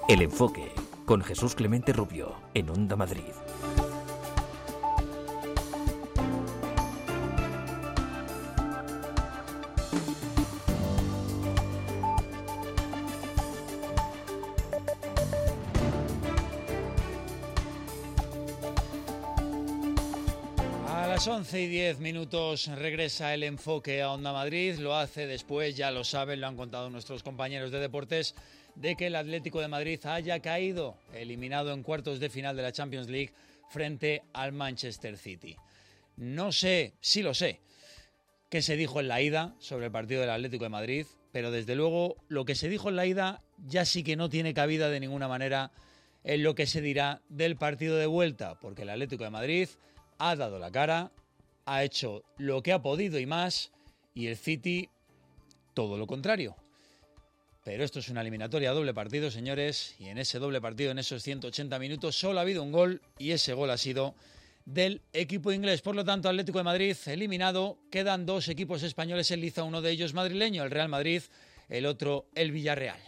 El Enfoque, con Jesús Clemente Rubio, en Onda Madrid. A las 11:10 regresa El Enfoque a Onda Madrid. Lo hace después, ya lo saben, lo han contado nuestros compañeros de deportes, de que el Atlético de Madrid haya caído, eliminado en cuartos de final de la Champions League frente al Manchester City. No sé, sí lo sé, qué se dijo en la ida sobre el partido del Atlético de Madrid, pero desde luego lo que se dijo en la ida ya sí que no tiene cabida de ninguna manera en lo que se dirá del partido de vuelta, porque el Atlético de Madrid ha dado la cara, ha hecho lo que ha podido y más, y el City todo lo contrario. Pero esto es una eliminatoria a doble partido, señores, y en ese doble partido, en esos 180 minutos, solo ha habido un gol, y ese gol ha sido del equipo inglés. Por lo tanto, Atlético de Madrid eliminado. Quedan dos equipos españoles en liza, uno de ellos madrileño, el Real Madrid, el otro el Villarreal.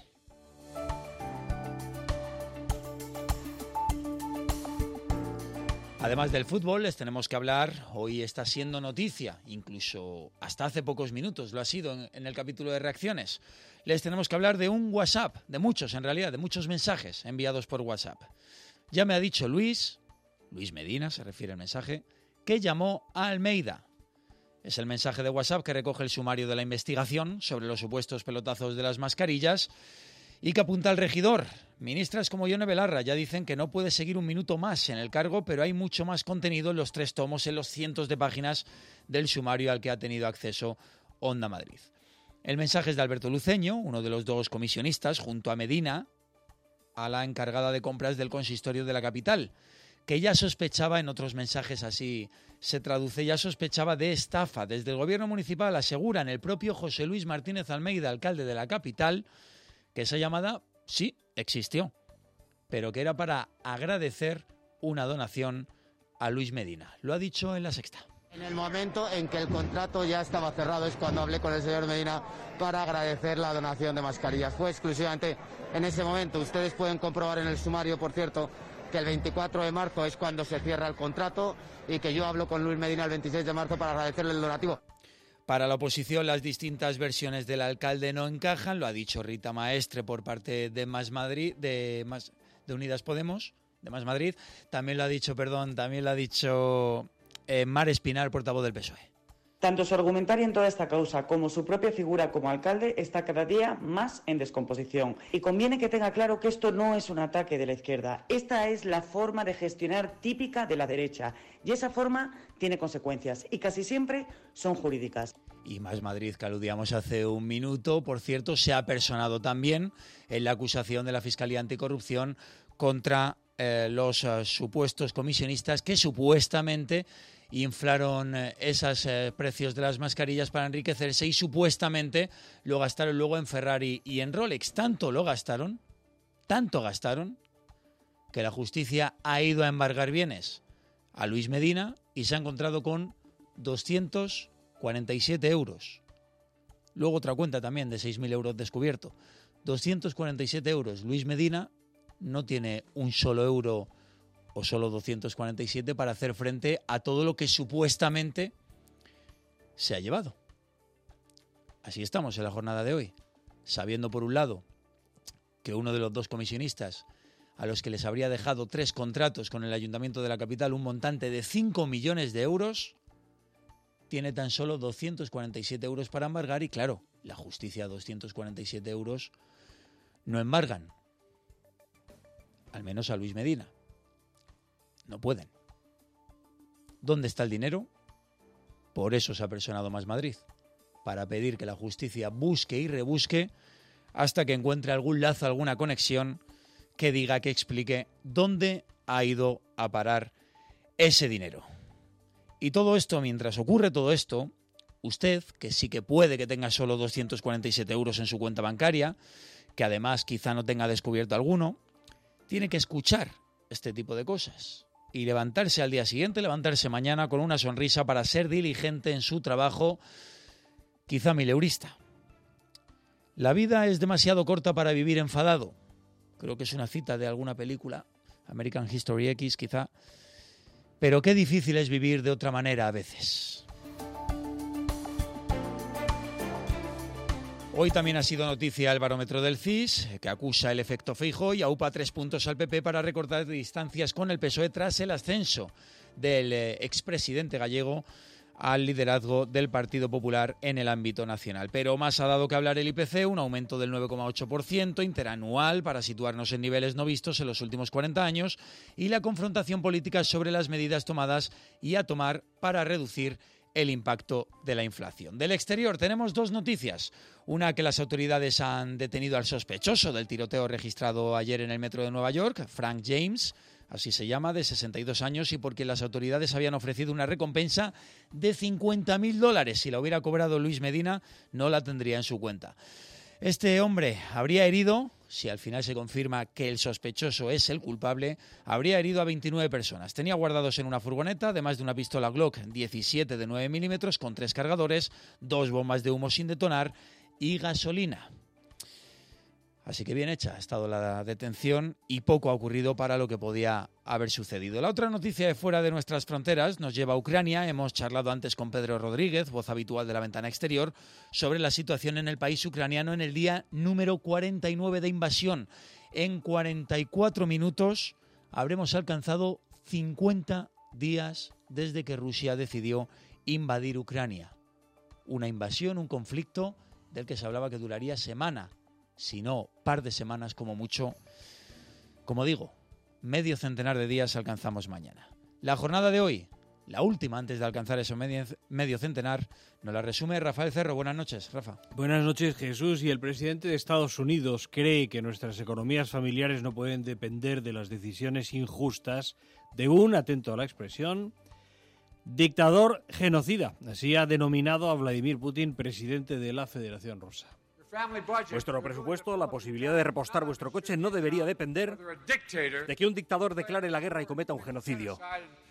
Además del fútbol, les tenemos que hablar, hoy está siendo noticia, incluso hasta hace pocos minutos lo ha sido en el capítulo de reacciones, les tenemos que hablar de un WhatsApp, de muchos en realidad, de muchos mensajes enviados por WhatsApp. Ya me ha dicho Luis Medina, se refiere al mensaje, que llamó a Almeida. Es el mensaje de WhatsApp que recoge el sumario de la investigación sobre los supuestos pelotazos de las mascarillas y que apunta al regidor. Ministras como Ione Belarra ya dicen que no puede seguir un minuto más en el cargo, pero hay mucho más contenido en los 3 tomos, en los cientos de páginas del sumario al que ha tenido acceso Onda Madrid. El mensaje es de Alberto Luceño, uno de los dos comisionistas, junto a Medina, a la encargada de compras del consistorio de la capital, que ya sospechaba, en otros mensajes así se traduce, ya sospechaba de estafa. Desde el gobierno municipal aseguran el propio José Luis Martínez Almeida, alcalde de la capital, que esa llamada sí existió, pero que era para agradecer una donación a Luis Medina. Lo ha dicho en La Sexta. En el momento en que el contrato ya estaba cerrado es cuando hablé con el señor Medina para agradecer la donación de mascarillas. Fue exclusivamente en ese momento. Ustedes pueden comprobar en el sumario, por cierto, que el 24 de marzo es cuando se cierra el contrato y que yo hablo con Luis Medina el 26 de marzo para agradecerle el donativo. Para la oposición, las distintas versiones del alcalde no encajan, lo ha dicho Rita Maestre por parte de Más Madrid, de Unidas Podemos, de Más Madrid. También lo ha dicho Mar Espinar, portavoz del PSOE. Tanto su argumentario en toda esta causa como su propia figura como alcalde está cada día más en descomposición. Y conviene que tenga claro que esto no es un ataque de la izquierda. Esta es la forma de gestionar típica de la derecha. Y esa forma tiene consecuencias y casi siempre son jurídicas. Y Más Madrid, que aludíamos hace un minuto, por cierto, se ha personado también en la acusación de la Fiscalía Anticorrupción contra los supuestos comisionistas que supuestamente inflaron esos precios de las mascarillas para enriquecerse y supuestamente lo gastaron luego en Ferrari y en Rolex. Tanto gastaron, que la justicia ha ido a embargar bienes a Luis Medina y se ha encontrado con 247 euros. Luego otra cuenta también de 6.000 euros descubierto. 247 euros. Luis Medina no tiene un solo euro o solo 247 para hacer frente a todo lo que supuestamente se ha llevado. Así estamos en la jornada de hoy, sabiendo por un lado que uno de los dos comisionistas a los que les habría dejado 3 contratos con el Ayuntamiento de la capital, un montante de 5 millones de euros, tiene tan solo 247 euros para embargar y claro, la justicia 247 euros no embargan, al menos a Luis Medina. No pueden. ¿Dónde está el dinero? Por eso se ha personado Más Madrid, para pedir que la justicia busque y rebusque hasta que encuentre algún lazo, alguna conexión que diga, que explique dónde ha ido a parar ese dinero. Y todo esto, mientras ocurre todo esto, usted, que sí que puede que tenga solo 247 euros en su cuenta bancaria, que además quizá no tenga descubierto alguno, tiene que escuchar este tipo de cosas y levantarse al día siguiente, levantarse mañana con una sonrisa para ser diligente en su trabajo, quizá mileurista. La vida es demasiado corta para vivir enfadado. Creo que es una cita de alguna película, American History X quizá. Pero qué difícil es vivir de otra manera a veces. Hoy también ha sido noticia el barómetro del CIS, que acusa el efecto Feijóo y aupa 3 puntos al PP para recortar distancias con el PSOE tras el ascenso del expresidente gallego al liderazgo del Partido Popular en el ámbito nacional. Pero más ha dado que hablar el IPC, un aumento del 9,8% interanual para situarnos en niveles no vistos en los últimos 40 años y la confrontación política sobre las medidas tomadas y a tomar para reducir el impacto de la inflación. Del exterior tenemos 2 noticias. Una, que las autoridades han detenido al sospechoso del tiroteo registrado ayer en el metro de Nueva York, Frank James, así se llama, de 62 años, y porque las autoridades habían ofrecido una recompensa de $50.000. Si la hubiera cobrado Luis Medina, no la tendría en su cuenta. Este hombre habría herido, si al final se confirma que el sospechoso es el culpable, habría herido a 29 personas. Tenía guardados en una furgoneta, además de una pistola Glock 17 de 9 milímetros con 3 cargadores, 2 bombas de humo sin detonar y gasolina. Así que bien hecha ha estado la detención y poco ha ocurrido para lo que podía haber sucedido. La otra noticia de fuera de nuestras fronteras nos lleva a Ucrania. Hemos charlado antes con Pedro Rodríguez, voz habitual de La Ventana Exterior, sobre la situación en el país ucraniano en el día número 49 de invasión. En 44 minutos habremos alcanzado 50 días desde que Rusia decidió invadir Ucrania. Una invasión, un conflicto del que se hablaba que duraría semana, si no par de semanas como mucho. Como digo, medio centenar de días alcanzamos mañana. La jornada de hoy, la última antes de alcanzar ese medio centenar, nos la resume Rafael Cerro. Buenas noches, Rafa. Buenas noches, Jesús. Y el presidente de Estados Unidos cree que nuestras economías familiares no pueden depender de las decisiones injustas de un, atento a la expresión, dictador genocida. Así ha denominado a Vladimir Putin, presidente de la Federación Rusa. Vuestro presupuesto, la posibilidad de repostar vuestro coche, no debería depender de que un dictador declare la guerra y cometa un genocidio.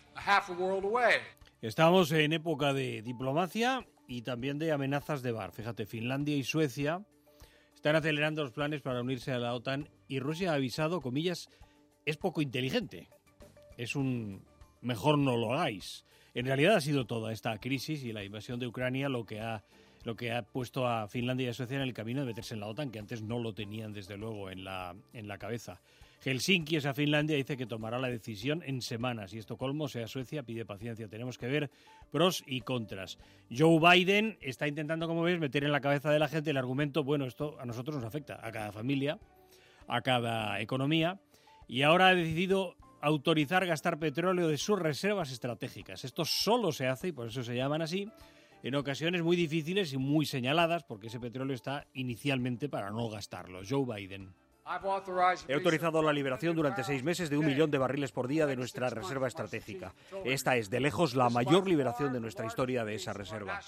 Estamos en época de diplomacia y también de amenazas de bar. Fíjate, Finlandia y Suecia están acelerando los planes para unirse a la OTAN y Rusia ha avisado, comillas, es poco inteligente. Es un mejor no lo hagáis. En realidad ha sido toda esta crisis y la invasión de Ucrania lo que ha puesto a Finlandia y a Suecia en el camino de meterse en la OTAN, que antes no lo tenían desde luego en la cabeza. Helsinki, esa Finlandia, dice que tomará la decisión en semanas y Estocolmo, sea Suecia, pide paciencia. Tenemos que ver pros y contras. Joe Biden está intentando, como ves, meter en la cabeza de la gente el argumento, bueno, esto a nosotros nos afecta, a cada familia, a cada economía, y ahora ha decidido autorizar gastar petróleo de sus reservas estratégicas. Esto solo se hace, y por eso se llaman así, en ocasiones muy difíciles y muy señaladas, porque ese petróleo está inicialmente para no gastarlo. Joe Biden. He autorizado la liberación durante 6 meses de 1 millón de barriles por día de nuestra reserva estratégica. Esta es, de lejos, la mayor liberación de nuestra historia de esa reserva.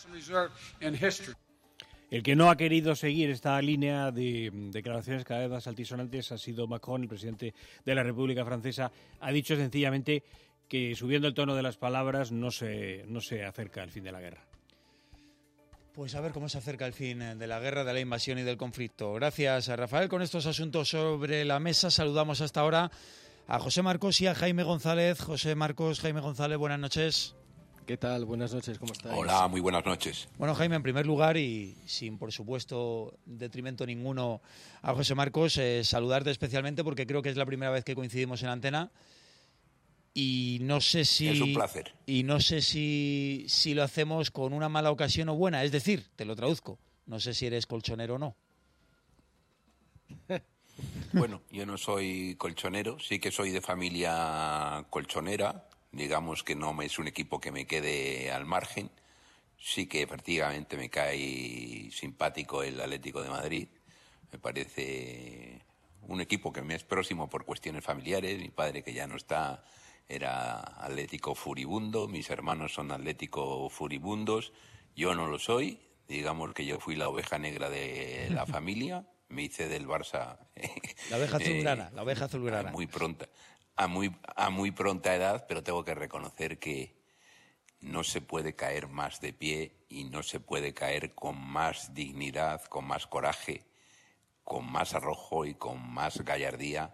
El que no ha querido seguir esta línea de declaraciones cada vez más altisonantes ha sido Macron, el presidente de la República Francesa. Ha dicho sencillamente que, subiendo el tono de las palabras, no se acerca el fin de la guerra. Pues a ver cómo se acerca el fin de la guerra, de la invasión y del conflicto. Gracias a Rafael. Con estos asuntos sobre la mesa saludamos hasta ahora a José Marcos y a Jaime González. José Marcos, Jaime González, buenas noches. ¿Qué tal? Buenas noches, ¿cómo estáis? Hola, muy buenas noches. Bueno, Jaime, en primer lugar, y sin, por supuesto, detrimento ninguno a José Marcos, saludarte especialmente porque creo que es la primera vez que coincidimos en antena. Y no sé si es un placer. Y no sé si lo hacemos con una mala ocasión o buena. Es decir, te lo traduzco. No sé si eres colchonero o no. Bueno, yo no soy colchonero. Sí que soy de familia colchonera. Digamos que no es un equipo que me quede al margen. Sí que efectivamente me cae simpático el Atlético de Madrid. Me parece un equipo que me es próximo por cuestiones familiares. Mi padre, que ya no está, era atlético furibundo, mis hermanos son atlético furibundos, yo no lo soy, digamos que yo fui la oveja negra de la familia, me hice del Barça. La oveja azulgrana, la oveja azulgrana. A muy pronta edad, pero tengo que reconocer que no se puede caer más de pie y no se puede caer con más dignidad, con más coraje, con más arrojo y con más gallardía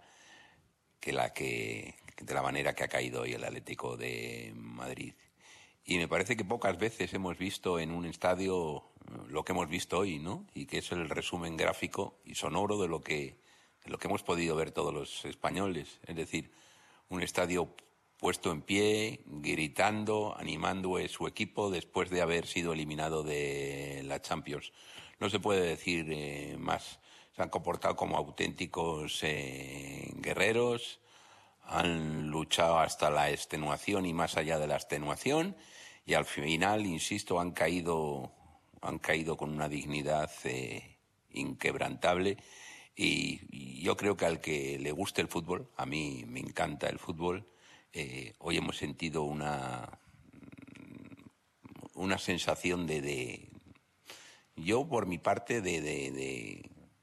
de la manera que ha caído hoy el Atlético de Madrid. Y me parece que pocas veces hemos visto en un estadio lo que hemos visto hoy, ¿no? Y que es el resumen gráfico y sonoro de lo que hemos podido ver todos los españoles. Es decir, un estadio puesto en pie, gritando, animando a su equipo después de haber sido eliminado de la Champions. No se puede decir más. Se han comportado como auténticos guerreros, han luchado hasta la extenuación y más allá de la extenuación, y al final, insisto, han caído con una dignidad inquebrantable. Y yo creo que al que le guste el fútbol, a mí me encanta el fútbol, hoy hemos sentido una sensación yo por mi parte de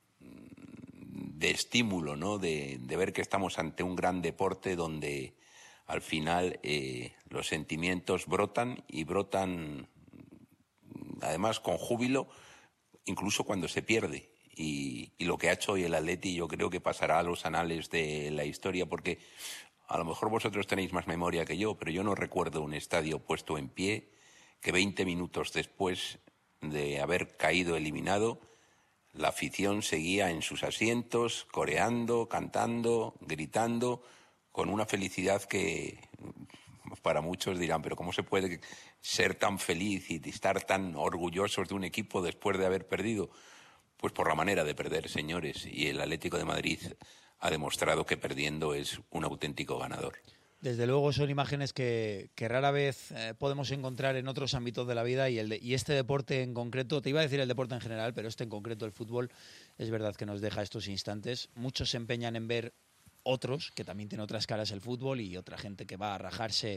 estímulo, ¿no? De ver que estamos ante un gran deporte donde al final los sentimientos brotan y brotan además con júbilo, incluso cuando se pierde. Y lo que ha hecho hoy el Atleti yo creo que pasará a los anales de la historia, porque a lo mejor vosotros tenéis más memoria que yo, pero yo no recuerdo un estadio puesto en pie que 20 minutos después de haber caído eliminado, la afición seguía en sus asientos, coreando, cantando, gritando, con una felicidad que para muchos dirán, pero ¿cómo se puede ser tan feliz y estar tan orgullosos de un equipo después de haber perdido? Pues por la manera de perder, señores, y el Atlético de Madrid ha demostrado que perdiendo es un auténtico ganador. Desde luego son imágenes que rara vez podemos encontrar en otros ámbitos de la vida y este deporte en concreto, te iba a decir el deporte en general, pero este en concreto, el fútbol, es verdad que nos deja estos instantes. Muchos se empeñan en ver otros, que también tiene otras caras el fútbol, y otra gente que va a rajarse,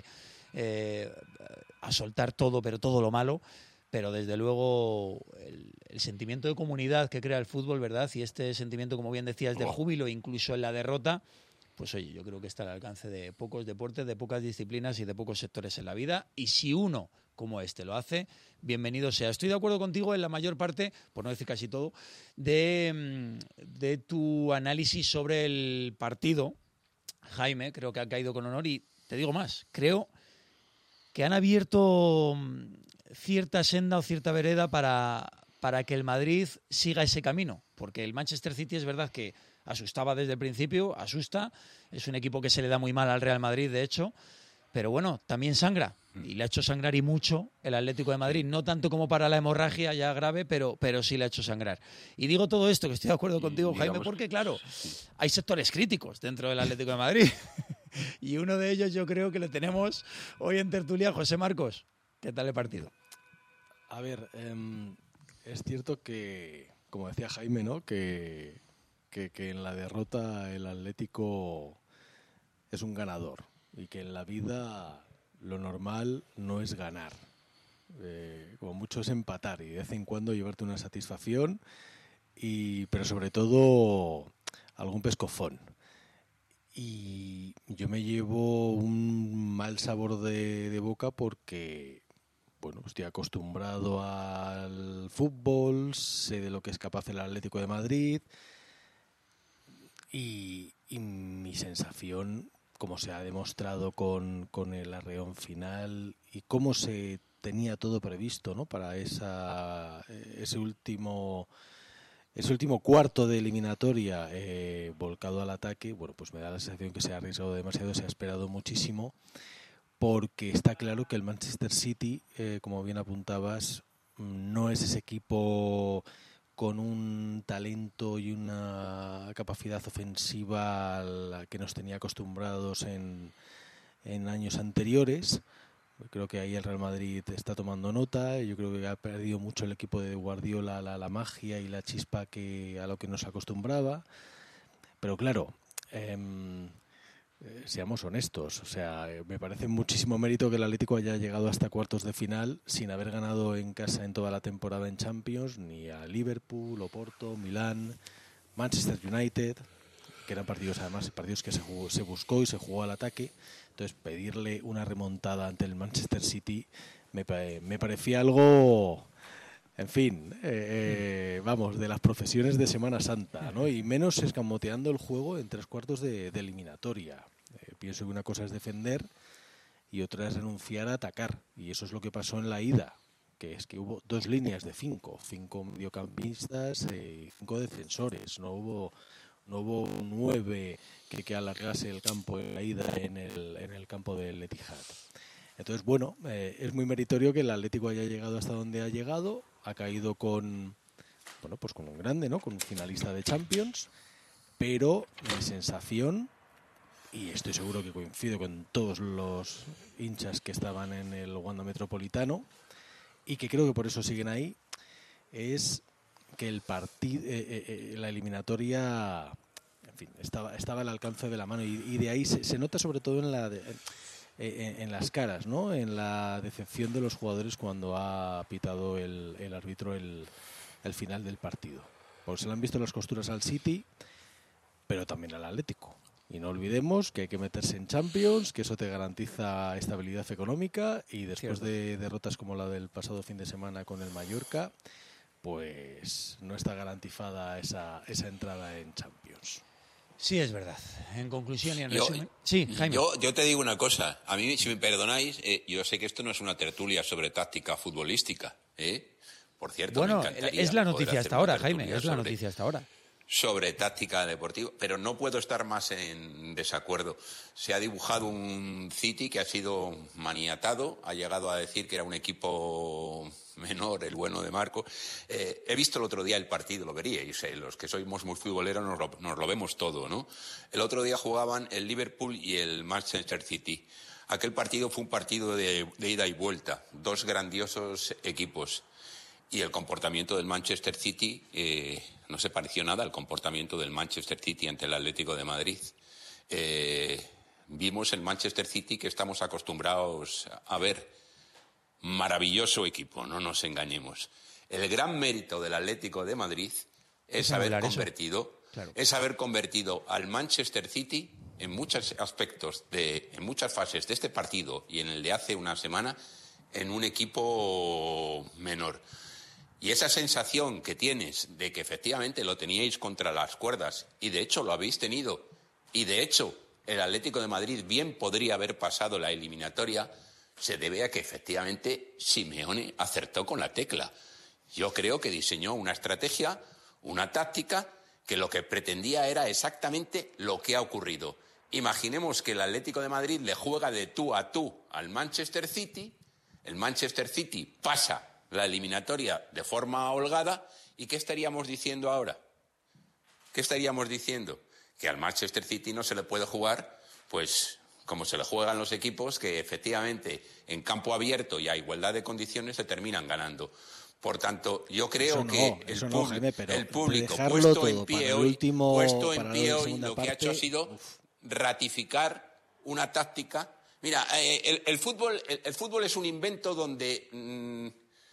a soltar todo, pero todo lo malo. Pero desde luego el sentimiento de comunidad que crea el fútbol, ¿verdad? Y este sentimiento, como bien decías, de júbilo, incluso en la derrota, pues oye, yo creo que está al alcance de pocos deportes, de pocas disciplinas y de pocos sectores en la vida. Y si uno como este lo hace, bienvenido sea. Estoy de acuerdo contigo en la mayor parte, por no decir casi todo, de tu análisis sobre el partido. Jaime, creo que ha caído con honor y te digo más, creo que han abierto cierta senda o cierta vereda para que el Madrid siga ese camino, porque el Manchester City es verdad que asustaba desde el principio, asusta, es un equipo que se le da muy mal al Real Madrid, de hecho, pero bueno, también sangra, y le ha hecho sangrar y mucho el Atlético de Madrid, no tanto como para la hemorragia ya grave, pero sí le ha hecho sangrar. Y digo todo esto, que estoy de acuerdo contigo, Jaime, porque claro, hay sectores críticos dentro del Atlético de Madrid, y uno de ellos yo creo que le tenemos hoy en tertulia. José Marcos, ¿qué tal el partido? A ver, es cierto que, como decía Jaime, ¿no? que en la derrota el Atlético es un ganador y que en la vida lo normal no es ganar, como mucho es empatar y de vez en cuando llevarte una satisfacción, pero sobre todo algún pescozón. Y yo me llevo un mal sabor de boca porque, bueno, estoy acostumbrado al fútbol, sé de lo que es capaz el Atlético de Madrid y mi sensación, como se ha demostrado con el arreón final y cómo se tenía todo previsto, ¿no? Para ese último cuarto de eliminatoria volcado al ataque, bueno, pues me da la sensación que se ha arriesgado demasiado, se ha esperado muchísimo, porque está claro que el Manchester City, como bien apuntabas, no es ese equipo con un talento y una capacidad ofensiva a la que nos tenía acostumbrados en años anteriores. Creo que ahí el Real Madrid está tomando nota. Yo creo que ha perdido mucho el equipo de Guardiola la magia y la chispa a lo que nos acostumbraba. Pero claro, seamos honestos, o sea, me parece muchísimo mérito que el Atlético haya llegado hasta cuartos de final sin haber ganado en casa en toda la temporada en Champions, ni a Liverpool, Oporto, Milán, Manchester United, que eran partidos que se buscó y se jugó al ataque. Entonces pedirle una remontada ante el Manchester City me parecía algo En fin, vamos, de las procesiones de Semana Santa, ¿no? Y menos escamoteando el juego en 3/4 de eliminatoria. Pienso que una cosa es defender y otra es renunciar a atacar. Y eso es lo que pasó en la ida, que es que hubo 2 líneas de 5 mediocampistas y 5 defensores. No hubo un 9 que alargase el campo en la ida en el campo del Etihad. Entonces, bueno, es muy meritorio que el Atlético haya llegado hasta donde ha llegado. Ha caído con un grande, ¿no? Con un finalista de Champions. Pero mi sensación, y estoy seguro que coincido con todos los hinchas que estaban en el Wanda Metropolitano, y que creo que por eso siguen ahí, es que el partido, la eliminatoria, en fin, estaba al alcance de la mano, y de ahí se nota sobre todo en las caras, ¿no? En la decepción de los jugadores cuando ha pitado el árbitro el final del partido. Porque se le han visto las costuras al City, pero también al Atlético. Y no olvidemos que hay que meterse en Champions, que eso te garantiza estabilidad económica, y después de derrotas como la del pasado fin de semana con el Mallorca, pues no está garantizada esa entrada en Champions. Sí, es verdad. En conclusión y en resumen... Sí, Jaime. Yo te digo una cosa. A mí, si me perdonáis, yo sé que esto no es una tertulia sobre táctica futbolística. Por cierto, bueno, me encantaría es la noticia hasta ahora, Jaime. Es la sobre, noticia hasta ahora. Sobre táctica deportiva. Pero no puedo estar más en desacuerdo. Se ha dibujado un City que ha sido maniatado. Ha llegado a decir que era un equipo menor, el bueno de Marco. He visto el otro día el partido, lo veríais. Los que somos muy futboleros nos lo vemos todo, ¿no? El otro día jugaban el Liverpool y el Manchester City. Aquel partido fue un partido de ida y vuelta. 2 grandiosos equipos. Y el comportamiento del Manchester City no se pareció nada al comportamiento del Manchester City ante el Atlético de Madrid. Vimos el Manchester City que estamos acostumbrados a ver. Maravilloso equipo, no nos engañemos. El gran mérito del Atlético de Madrid es haber convertido al Manchester City en muchos aspectos, en muchas fases de este partido y en el de hace una semana, en un equipo menor. Y esa sensación que tienes de que efectivamente lo teníais contra las cuerdas, y de hecho lo habéis tenido, y de hecho el Atlético de Madrid bien podría haber pasado la eliminatoria, se debe a que efectivamente Simeone acertó con la tecla. Yo creo que diseñó una estrategia, una táctica, que lo que pretendía era exactamente lo que ha ocurrido. Imaginemos que el Atlético de Madrid le juega de tú a tú al Manchester City, el Manchester City pasa la eliminatoria de forma holgada, ¿y qué estaríamos diciendo ahora? ¿Qué estaríamos diciendo? Que al Manchester City no se le puede jugar, pues como se le juegan los equipos que efectivamente en campo abierto y a igualdad de condiciones se terminan ganando. Por tanto, yo creo que el público puesto en pie hoy lo que ha hecho ha sido ratificar una táctica. Mira, el fútbol es un invento donde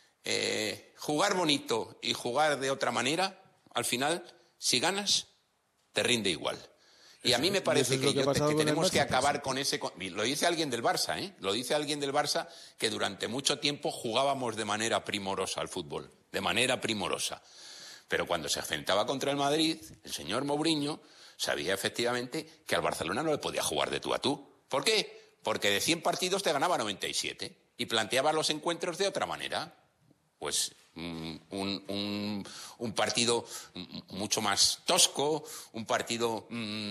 jugar bonito y jugar de otra manera, al final, si ganas, te rinde igual. Y a mí me parece que tenemos que acabar con ese... Lo dice alguien del Barça, ¿eh? Lo dice alguien del Barça que durante mucho tiempo jugábamos de manera primorosa al fútbol, de manera primorosa. Pero cuando se enfrentaba contra el Madrid, el señor Mourinho sabía efectivamente que al Barcelona no le podía jugar de tú a tú. ¿Por qué? Porque de 100 partidos te ganaba 97 y planteaba los encuentros de otra manera. Pues un partido mucho más tosco, un partido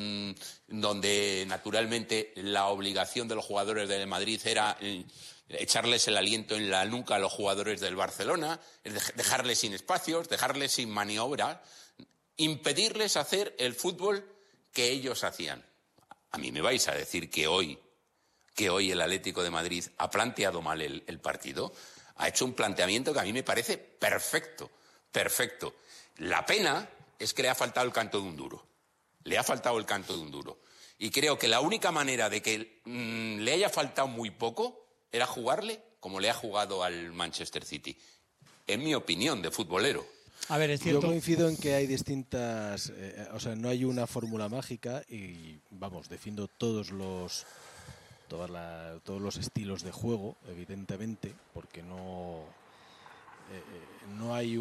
donde naturalmente la obligación de los jugadores del Madrid era echarles el aliento en la nuca a los jugadores del Barcelona, dejarles sin espacios, dejarles sin maniobra, impedirles hacer el fútbol que ellos hacían. A mí me vais a decir que hoy el Atlético de Madrid ha planteado mal el partido. Ha hecho un planteamiento que a mí me parece perfecto, perfecto. La pena es que le ha faltado el canto de un duro. Le ha faltado el canto de un duro. Y creo que la única manera de que le haya faltado muy poco era jugarle como le ha jugado al Manchester City. En mi opinión, de futbolero. A ver, es cierto. Yo coincido en que hay distintas... no hay una fórmula mágica y, defiendo todos los estilos de juego, evidentemente, porque no hay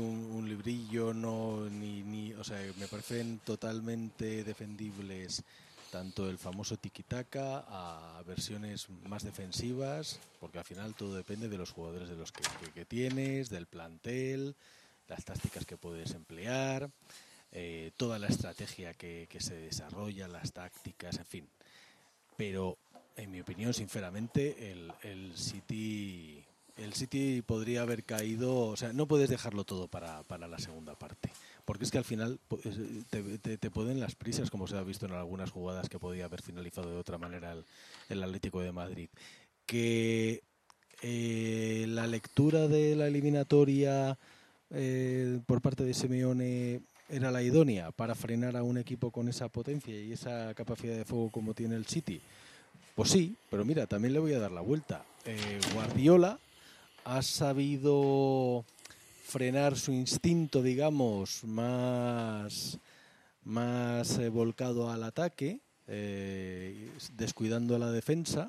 brillo, o sea, me parecen totalmente defendibles tanto el famoso tiki-taka a versiones más defensivas, porque al final todo depende de los jugadores de los que tienes, del plantel, las tácticas que puedes emplear, toda la estrategia que se desarrolla, las tácticas, en fin. Pero, en mi opinión, sinceramente, el City podría haber caído, o sea, no puedes dejarlo todo para la segunda parte, porque es que al final te pueden las prisas, como se ha visto en algunas jugadas que podía haber finalizado de otra manera el Atlético de Madrid. Que la lectura de la eliminatoria por parte de Simeone era la idónea para frenar a un equipo con esa potencia y esa capacidad de fuego como tiene el City. Pues sí, pero mira, también le voy a dar la vuelta. Guardiola ha sabido frenar su instinto, digamos, más volcado al ataque, descuidando a la defensa.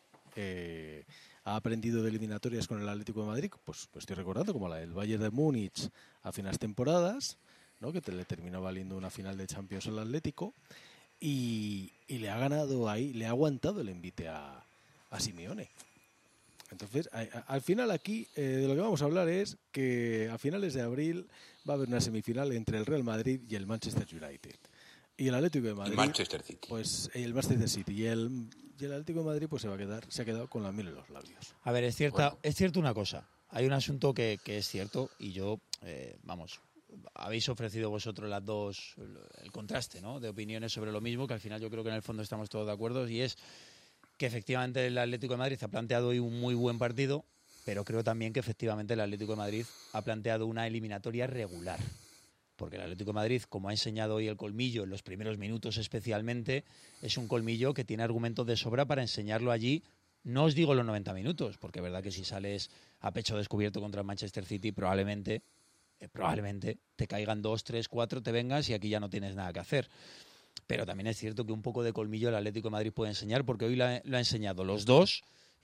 Ha aprendido de eliminatorias con el Atlético de Madrid, pues estoy recordando, como la del Bayern de Múnich a finales temporadas, ¿no? Que le terminó valiendo una final de Champions al Atlético, y le ha ganado ahí, le ha aguantado el envite a Simeone. Entonces, al final aquí de lo que vamos a hablar es que a finales de abril va a haber una semifinal entre el Real Madrid y el Manchester United. Y el Atlético de Madrid, el Manchester City. Pues el Manchester City y el Atlético de Madrid pues se ha quedado con la miel en los labios. A ver, es cierto una cosa. Hay un asunto que es cierto y yo, habéis ofrecido vosotros las dos el contraste, ¿no?, de opiniones sobre lo mismo, que al final yo creo que en el fondo estamos todos de acuerdo, y es que efectivamente el Atlético de Madrid ha planteado hoy un muy buen partido, pero creo también que efectivamente el Atlético de Madrid ha planteado una eliminatoria regular. Porque el Atlético de Madrid, como ha enseñado hoy el colmillo en los primeros minutos especialmente, es un colmillo que tiene argumentos de sobra para enseñarlo allí. No os digo los 90 minutos, porque es verdad que si sales a pecho descubierto contra el Manchester City, probablemente te caigan 2, 3, 4, te vengas y aquí ya no tienes nada que hacer. Pero también es cierto que un poco de colmillo el Atlético de Madrid puede enseñar, porque hoy lo ha enseñado los dos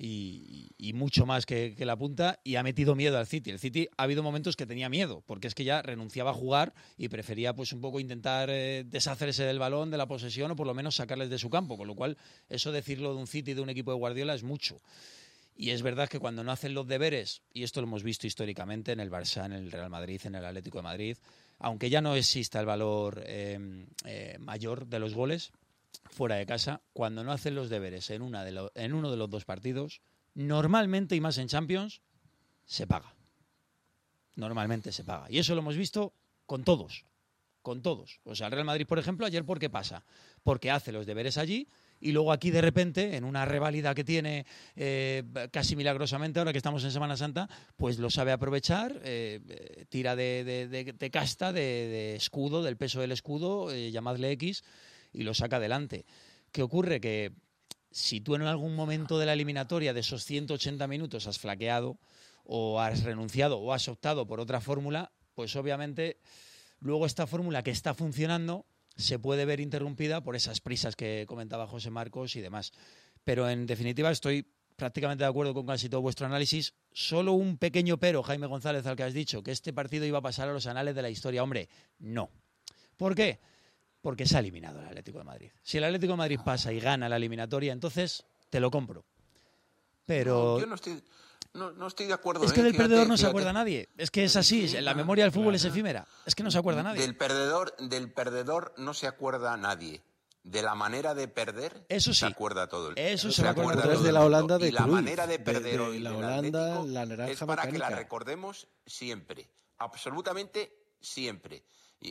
y mucho más que la punta, y ha metido miedo al City. El City ha habido momentos que tenía miedo, porque es que ya renunciaba a jugar y prefería pues un poco intentar deshacerse del balón, de la posesión, o por lo menos sacarles de su campo, con lo cual eso decirlo de un City, de un equipo de Guardiola, es mucho. Y es verdad que cuando no hacen los deberes, y esto lo hemos visto históricamente en el Barça, en el Real Madrid, en el Atlético de Madrid, aunque ya no exista el valor mayor de los goles fuera de casa, cuando no hacen los deberes en uno de los dos partidos, normalmente, y más en Champions, se paga. Normalmente se paga. Y eso lo hemos visto con todos. O sea, el Real Madrid, por ejemplo, ayer, ¿por qué pasa? Porque hace los deberes allí y luego aquí, de repente, en una reválida que tiene casi milagrosamente, ahora que estamos en Semana Santa, pues lo sabe aprovechar, tira de casta, de escudo, del peso del escudo, llamadle X, y lo saca adelante. ¿Qué ocurre? Que si tú en algún momento de la eliminatoria de esos 180 minutos has flaqueado o has renunciado o has optado por otra fórmula, pues obviamente luego esta fórmula que está funcionando se puede ver interrumpida por esas prisas que comentaba José Marcos y demás. Pero en definitiva estoy prácticamente de acuerdo con casi todo vuestro análisis. Solo un pequeño pero, Jaime González, al que has dicho, que este partido iba a pasar a los anales de la historia. Hombre, no. ¿Por qué? Porque se ha eliminado el Atlético de Madrid. Si el Atlético de Madrid pasa y gana la eliminatoria, entonces te lo compro. Pero yo no estoy de acuerdo. Es que del perdedor no se acuerda nadie. Es que es así. La memoria del fútbol es efímera. Es que no se acuerda nadie. Del perdedor no se acuerda nadie. De la manera de perder, eso sí, se acuerda todo el mundo. Eso se acuerda todo el mundo. De la Holanda de y la Cruyff, manera de perder hoy la del Holanda, Atlético la naranja es para mecánica. que la recordemos siempre. Absolutamente siempre.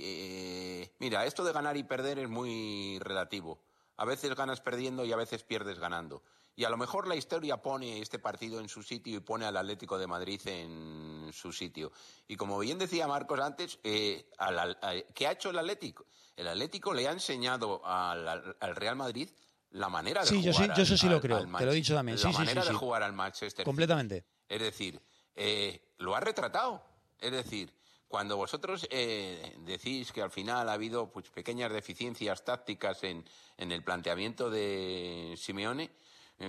Mira, esto de ganar y perder es muy relativo. A veces ganas perdiendo y a veces pierdes ganando. Y a lo mejor la historia pone este partido en su sitio y pone al Atlético de Madrid en su sitio. Y como bien decía Marcos antes, ¿qué ha hecho el Atlético? El Atlético le ha enseñado al Real Madrid la manera de jugar. Sí, yo eso sí lo creo. Te lo he dicho también. La manera de jugar al Manchester completamente. City. Es decir, lo ha retratado. Es decir, cuando vosotros decís que al final ha habido pues pequeñas deficiencias tácticas en el planteamiento de Simeone,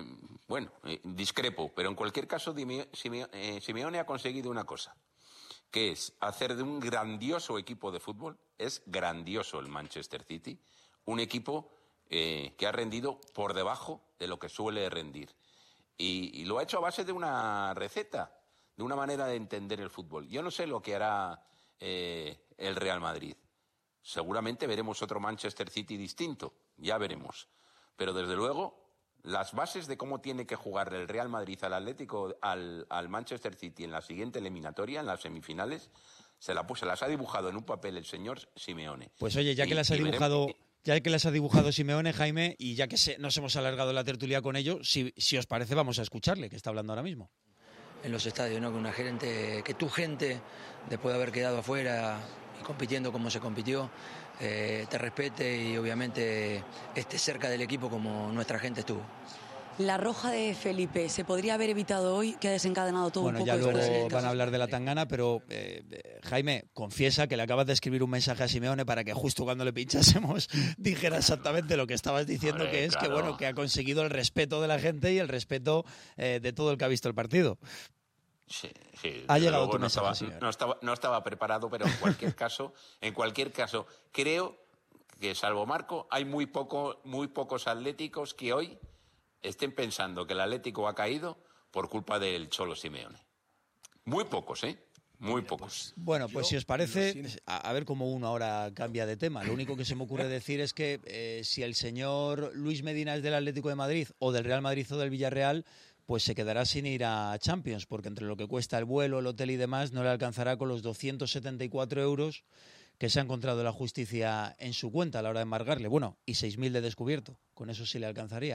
discrepo, pero en cualquier caso Simeone ha conseguido una cosa, que es hacer de un grandioso equipo de fútbol, es grandioso el Manchester City, un equipo que ha rendido por debajo de lo que suele rendir. Y lo ha hecho a base de una receta, de una manera de entender el fútbol. Yo no sé lo que hará el Real Madrid. Seguramente veremos otro Manchester City distinto, ya veremos. Pero desde luego, las bases de cómo tiene que jugar el Real Madrid al Manchester City en la siguiente eliminatoria, en las semifinales, se las ha dibujado en un papel el señor Simeone. Pues oye, ya que las ha dibujado Simeone, Jaime, y ya que nos hemos alargado la tertulia con ello, si os parece, vamos a escucharle, que está hablando ahora mismo. En los estadios, ¿no? Que tu gente, después de haber quedado afuera y compitiendo como se compitió, te respete y obviamente esté cerca del equipo como nuestra gente estuvo. La roja de Felipe, ¿se podría haber evitado hoy, que ha desencadenado todo un poco? Bueno, ya luego van a hablar de la tangana, pero Jaime, confiesa que le acabas de escribir un mensaje a Simeone para que justo cuando le pinchásemos dijera exactamente lo que estabas diciendo, que es claro, que ha conseguido el respeto de la gente y el respeto de todo el que ha visto el partido. Sí, ha llegado tu mensaje, no estaba preparado, pero en cualquier caso, creo que salvo Marco, hay muy pocos atléticos que hoy estén pensando que el Atlético ha caído por culpa del Cholo Simeone. Muy pocos, muy pocos. Bueno, pues si os parece, a ver cómo uno ahora cambia de tema. Lo único que se me ocurre decir es que si el señor Luis Medina es del Atlético de Madrid o del Real Madrid o del Villarreal, pues se quedará sin ir a Champions, porque entre lo que cuesta el vuelo, el hotel y demás, no le alcanzará con los 274 euros que se ha encontrado la justicia en su cuenta a la hora de embargarle. Bueno, y 6.000 de descubierto. Con eso sí le alcanzaría.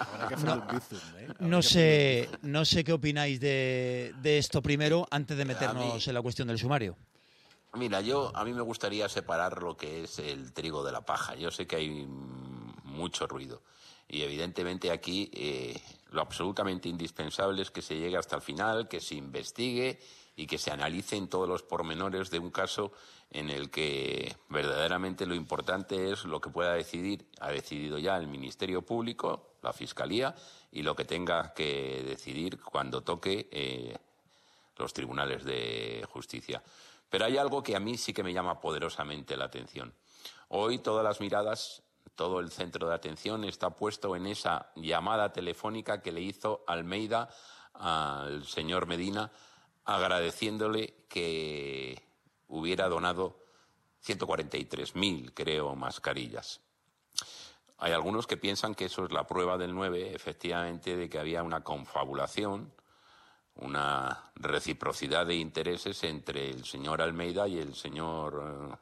No sé qué opináis de esto primero, antes de meternos en la cuestión del sumario. Mira, a mí me gustaría separar lo que es el trigo de la paja. Yo sé que hay mucho ruido. Y evidentemente aquí lo absolutamente indispensable es que se llegue hasta el final, que se investigue y que se analicen todos los pormenores de un caso en el que verdaderamente lo importante es lo que pueda decidir, ha decidido ya el Ministerio Público, la Fiscalía, y lo que tenga que decidir cuando toque los tribunales de justicia. Pero hay algo que a mí sí que me llama poderosamente la atención. Hoy todas las miradas, todo el centro de atención está puesto en esa llamada telefónica que le hizo Almeida al señor Medina, agradeciéndole que hubiera donado 143.000, creo, mascarillas. Hay algunos que piensan que eso es la prueba del 9, efectivamente, de que había una confabulación, una reciprocidad de intereses entre el señor Almeida y el señor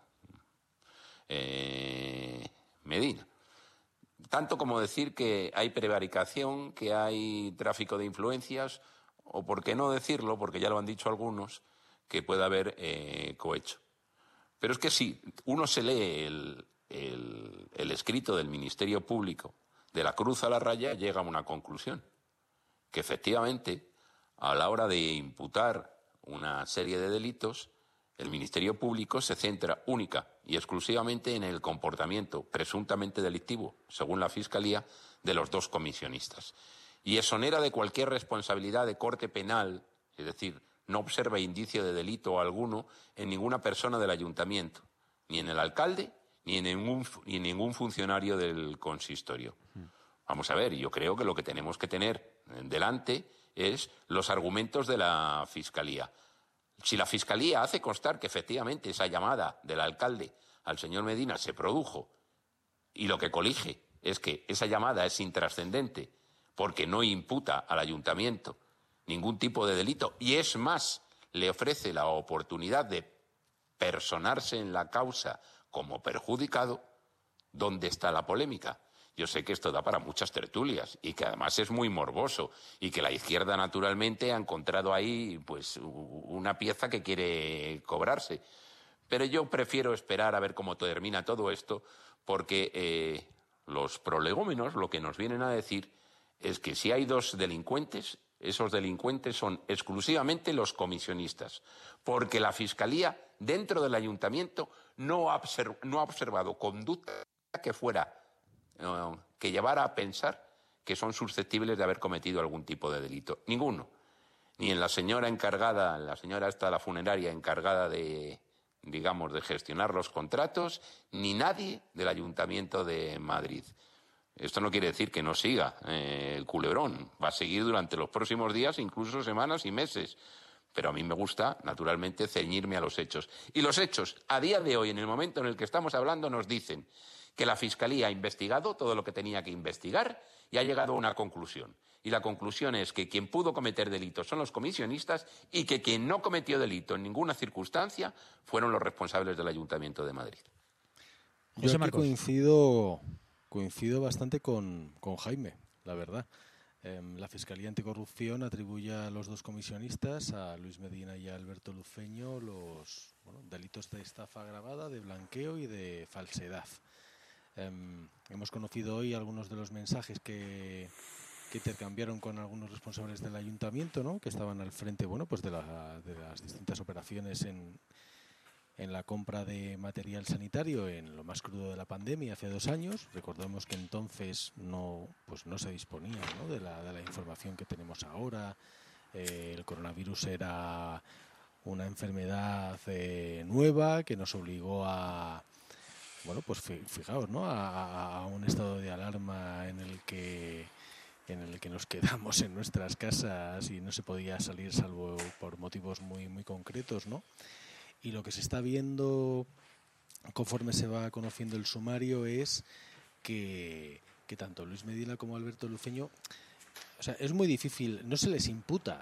Medina. Tanto como decir que hay prevaricación, que hay tráfico de influencias, o por qué no decirlo, porque ya lo han dicho algunos, que puede haber cohecho. Pero es que si uno se lee el escrito del Ministerio Público de la cruz a la raya, llega a una conclusión, que efectivamente a la hora de imputar una serie de delitos, el Ministerio Público se centra única y exclusivamente en el comportamiento presuntamente delictivo, según la Fiscalía, de los dos comisionistas. Y exonera de cualquier responsabilidad de corte penal, es decir, no observa indicio de delito alguno en ninguna persona del ayuntamiento, ni en el alcalde, ni en ningún funcionario del consistorio. Vamos a ver, yo creo que lo que tenemos que tener delante es los argumentos de la Fiscalía. Si la Fiscalía hace constar que efectivamente esa llamada del alcalde al señor Medina se produjo y lo que colige es que esa llamada es intrascendente porque no imputa al ayuntamiento ningún tipo de delito y es más, le ofrece la oportunidad de personarse en la causa como perjudicado, ¿dónde está la polémica? Yo sé que esto da para muchas tertulias y que además es muy morboso y que la izquierda naturalmente ha encontrado ahí pues una pieza que quiere cobrarse. Pero yo prefiero esperar a ver cómo termina todo esto porque los prolegómenos lo que nos vienen a decir es que si hay dos delincuentes, esos delincuentes son exclusivamente los comisionistas, porque la Fiscalía dentro del ayuntamiento no ha observado conducta que llevara a pensar que son susceptibles de haber cometido algún tipo de delito. Ninguno. ni en la señora encargada, la señora esta, la funeraria encargada de, digamos, de gestionar los contratos, ni nadie del Ayuntamiento de Madrid. Esto no quiere decir que no siga el culebrón, va a seguir durante los próximos días, incluso semanas y meses. Pero a mí me gusta, naturalmente, ceñirme a los hechos. Y los hechos, a día de hoy, en el momento en el que estamos hablando, nos dicen que la Fiscalía ha investigado todo lo que tenía que investigar y ha llegado a una conclusión. Y la conclusión es que quien pudo cometer delitos son los comisionistas y que quien no cometió delito en ninguna circunstancia fueron los responsables del Ayuntamiento de Madrid. Yo aquí coincido bastante con Jaime, la verdad. La Fiscalía Anticorrupción atribuye a los dos comisionistas, a Luis Medina y a Alberto Luceño, los delitos de estafa agravada, de blanqueo y de falsedad. Hemos conocido hoy algunos de los mensajes que intercambiaron con algunos responsables del ayuntamiento, ¿no?, que estaban al frente, pues de las distintas operaciones en la compra de material sanitario en lo más crudo de la pandemia hace 2 años. Recordemos que entonces no se disponía, ¿no?, de la información que tenemos ahora. El coronavirus era una enfermedad nueva que nos obligó a fijaos, ¿no?, a un estado de alarma en el que nos quedamos en nuestras casas y no se podía salir salvo por motivos muy, muy concretos, ¿no? Y lo que se está viendo conforme se va conociendo el sumario es que tanto Luis Medina como Alberto Luceño, o sea, es muy difícil, no se les imputa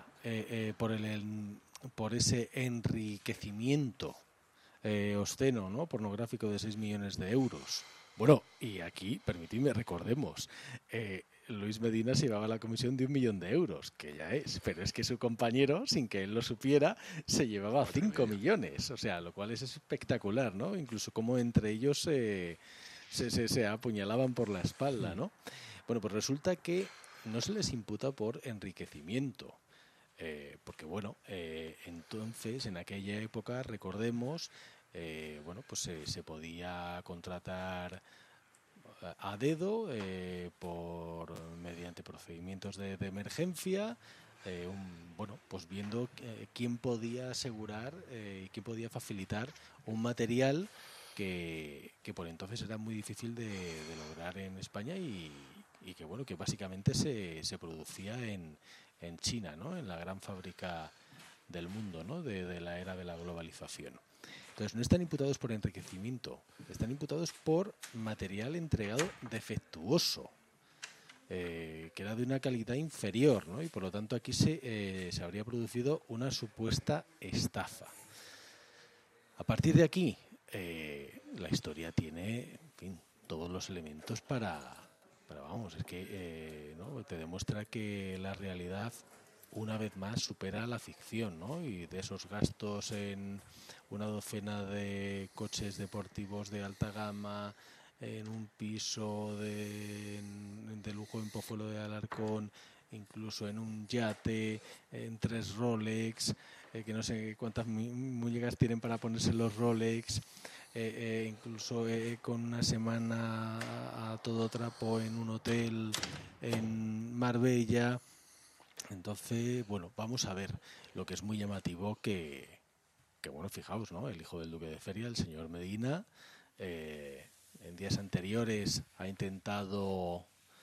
por ese enriquecimiento obsceno, ¿no?, pornográfico de 6 millones de euros. Bueno, y aquí, permitidme, recordemos, Luis Medina se llevaba la comisión de 1 millón de euros, que ya es, pero es que su compañero, sin que él lo supiera, se llevaba 5 millones, o sea, lo cual es espectacular, ¿no? Incluso como entre ellos se apuñalaban por la espalda, ¿no? Bueno, pues resulta que no se les imputa por enriquecimiento, porque entonces, en aquella época, recordemos, se podía contratar a dedo, mediante procedimientos de emergencia, viendo quién podía asegurar y quién podía facilitar un material que por entonces era muy difícil de lograr en España y que básicamente se producía en China, ¿no?, en la gran fábrica del mundo, ¿no?, de la era de la globalización. Entonces, no están imputados por enriquecimiento, están imputados por material entregado defectuoso, que era de una calidad inferior, ¿no?, y por lo tanto aquí se habría producido una supuesta estafa. A partir de aquí, la historia tiene, en fin, todos los elementos te demuestra que la realidad una vez más supera la ficción, ¿no? Y de esos gastos en una docena de coches deportivos de alta gama, en un piso de lujo en Pozuelo de Alarcón, incluso en un yate, en 3 Rolex, que no sé cuántas muñecas tienen para ponerse los Rolex, incluso con una semana a todo trapo en un hotel en Marbella. Entonces, vamos a ver. Lo que es muy llamativo que fijaos, ¿no?, el hijo del duque de Feria, el señor Medina, en días anteriores ha intentado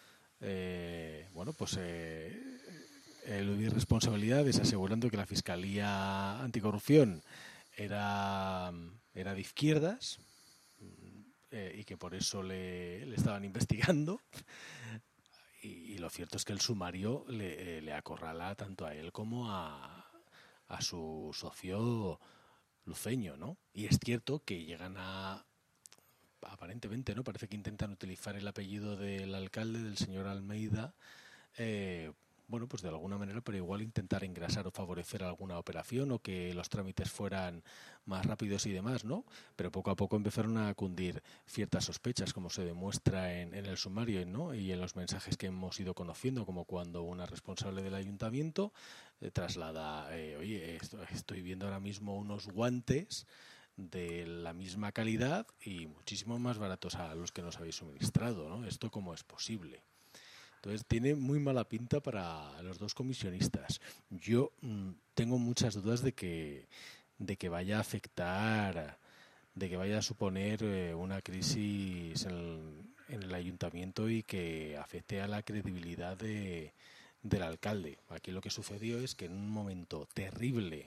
eludir responsabilidades, asegurando que la Fiscalía Anticorrupción era de izquierdas y que por eso le estaban investigando. Y lo cierto es que el sumario le acorrala tanto a él como a su socio Luceño, ¿no? Y es cierto que llegan aparentemente, ¿no?, parece que intentan utilizar el apellido del alcalde, del señor Almeida, de alguna manera, pero igual intentar engrasar o favorecer alguna operación o que los trámites fueran más rápidos y demás, ¿no? Pero poco a poco empezaron a cundir ciertas sospechas, como se demuestra en el sumario, ¿no?, y en los mensajes que hemos ido conociendo, como cuando una responsable del ayuntamiento traslada, estoy viendo ahora mismo unos guantes de la misma calidad y muchísimo más baratos a los que nos habéis suministrado, ¿no? ¿Esto cómo es posible? Entonces tiene muy mala pinta para los dos comisionistas. Yo tengo muchas dudas de que vaya a afectar, de que vaya a suponer una crisis en el ayuntamiento y que afecte a la credibilidad del alcalde. Aquí lo que sucedió es que en un momento terrible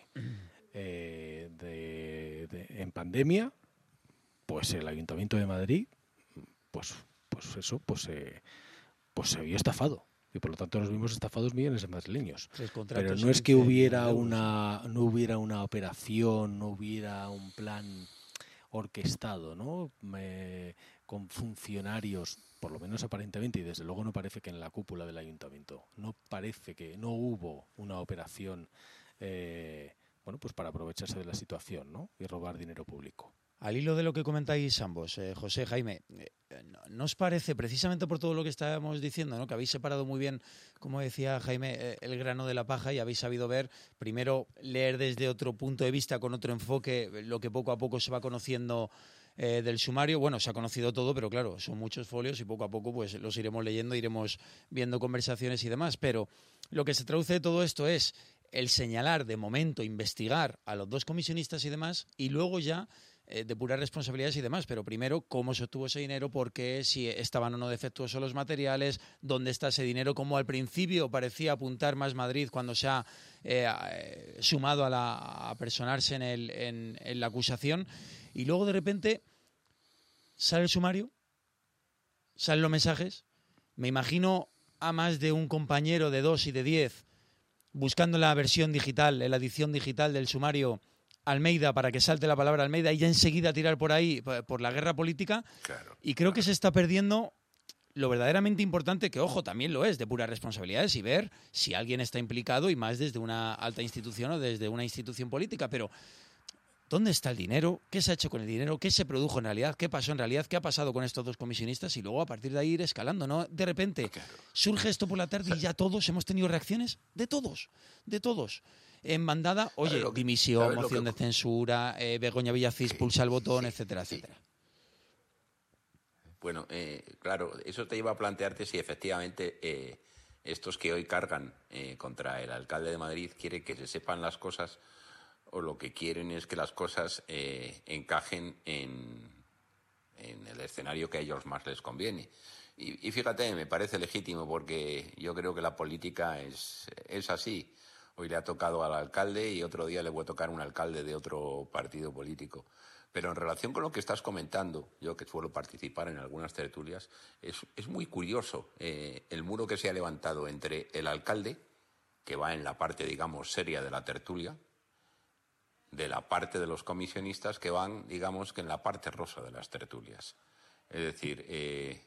en pandemia, pues el Ayuntamiento de Madrid se vio estafado. Y por lo tanto nos vimos estafados millones de madrileños. Pero no es que hubiera una operación, no hubiera un plan orquestado, ¿no? Con funcionarios, por lo menos aparentemente, y desde luego no parece que en la cúpula del ayuntamiento, no parece que no hubo una operación pues para aprovecharse de la situación, ¿no? Y robar dinero público. Al hilo de lo que comentáis ambos, José, Jaime, ¿no os parece, precisamente por todo lo que estábamos diciendo, ¿no? Que habéis separado muy bien, como decía Jaime, el grano de la paja y habéis sabido ver, primero leer desde otro punto de vista, con otro enfoque, lo que poco a poco se va conociendo del sumario? Bueno, se ha conocido todo, pero claro, son muchos folios y poco a poco pues los iremos leyendo, iremos viendo conversaciones y demás, pero lo que se traduce de todo esto es el señalar, de momento, investigar a los dos comisionistas y demás, y luego ya depurar responsabilidades y demás, pero primero cómo se obtuvo ese dinero, por qué, si estaban o no defectuosos los materiales, dónde está ese dinero, como al principio parecía apuntar Más Madrid cuando se ha sumado a personarse en la acusación, y luego de repente sale el sumario, salen los mensajes, me imagino a más de un compañero de 2 y de 10 buscando la versión digital, la edición digital del sumario Almeida, para que salte la palabra Almeida y ya enseguida tirar por ahí, por la guerra política. Claro, y creo que se está perdiendo lo verdaderamente importante, que ojo, también lo es, de puras responsabilidades, y ver si alguien está implicado, y más desde una alta institución o desde una institución política. Pero ¿dónde está el dinero? ¿Qué se ha hecho con el dinero? ¿Qué se produjo en realidad? ¿Qué pasó en realidad? ¿Qué ha pasado con estos dos comisionistas? Y luego a partir de ahí ir escalando, ¿no? De repente surge esto por la tarde y ya todos hemos tenido reacciones de todos. En bandada, oye, dimisión, moción de censura, Begoña Villacís pulsa el botón, etcétera, etcétera. Bueno, claro, eso te lleva a plantearte si efectivamente estos que hoy cargan contra el alcalde de Madrid quieren que se sepan las cosas, o lo que quieren es que las cosas encajen en el escenario que a ellos más les conviene. Y fíjate, me parece legítimo, porque yo creo que la política es así. Hoy le ha tocado al alcalde y otro día le puede tocar a un alcalde de otro partido político. Pero en relación con lo que estás comentando, yo que suelo participar en algunas tertulias, es muy curioso el muro que se ha levantado entre el alcalde, que va en la parte, digamos, seria de la tertulia, de la parte de los comisionistas, que van, digamos, que en la parte rosa de las tertulias. Es decir,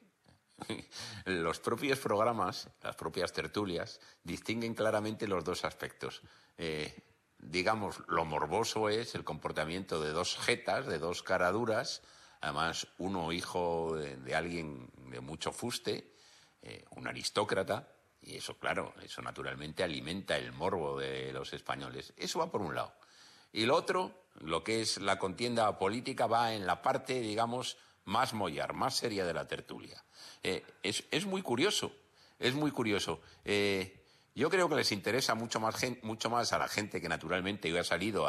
los propios programas, las propias tertulias, distinguen claramente los dos aspectos. Digamos, lo morboso es el comportamiento de dos jetas, de dos caraduras, además uno hijo de alguien de mucho fuste, un aristócrata, y eso, claro, eso naturalmente alimenta el morbo de los españoles. Eso va por un lado. Y lo otro, lo que es la contienda política, va en la parte, digamos, más mollar, más seria de la tertulia. Es muy curioso, es muy curioso. Yo creo que les interesa mucho más a la gente que naturalmente hoy ha salido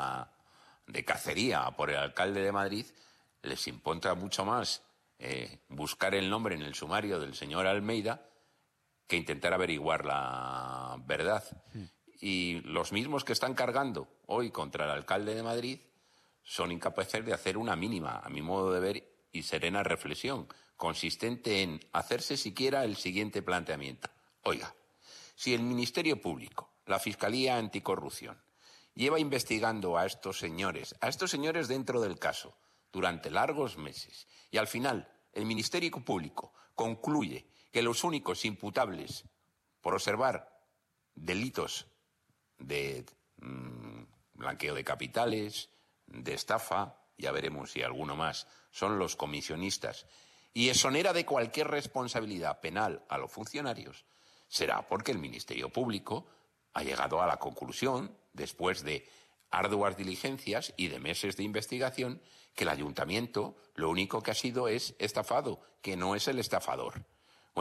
de cacería por el alcalde de Madrid, les importa mucho más buscar el nombre en el sumario del señor Almeida que intentar averiguar la verdad. Y los mismos que están cargando hoy contra el alcalde de Madrid son incapaces de hacer una mínima, a mi modo de ver, y serena reflexión, consistente en hacerse siquiera el siguiente planteamiento. Oiga, si el Ministerio Público, la Fiscalía Anticorrupción, lleva investigando a estos señores dentro del caso durante largos meses, y al final el Ministerio Público concluye que los únicos imputables por observar delitos de blanqueo de capitales, de estafa, ya veremos si alguno más, son los comisionistas, y exonera de cualquier responsabilidad penal a los funcionarios, será porque el Ministerio Público ha llegado a la conclusión, después de arduas diligencias y de meses de investigación, que el ayuntamiento lo único que ha sido es estafado, que no es el estafador. Bueno,